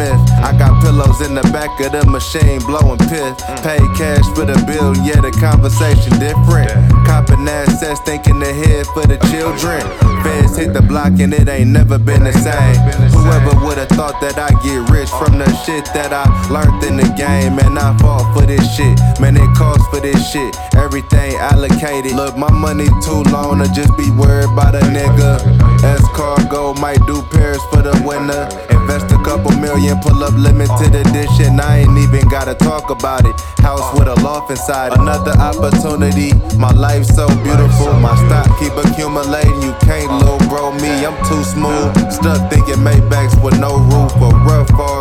Smith. I got pillows in the back of the machine blowing piff. Paid cash for the bill, yeah, the conversation different. Copping assets, thinking ahead for the children. Feds hit the block and it ain't never been the same. Whoever would've thought that I get rich from the shit that I learned in the game. Man, I fought for this shit, man, it costs for this shit. Everything allocated. Look, my money too long to just be worried about a nigga. S-Cargo might do Paris for the winter. Invest a couple million, pull up limited edition. I ain't even gotta talk about it. House with a loft inside, another opportunity. My life's so beautiful, my stock keep accumulating. You can't little bro me, I'm too smooth. Stuck thinking Maybachs with no roof, a rough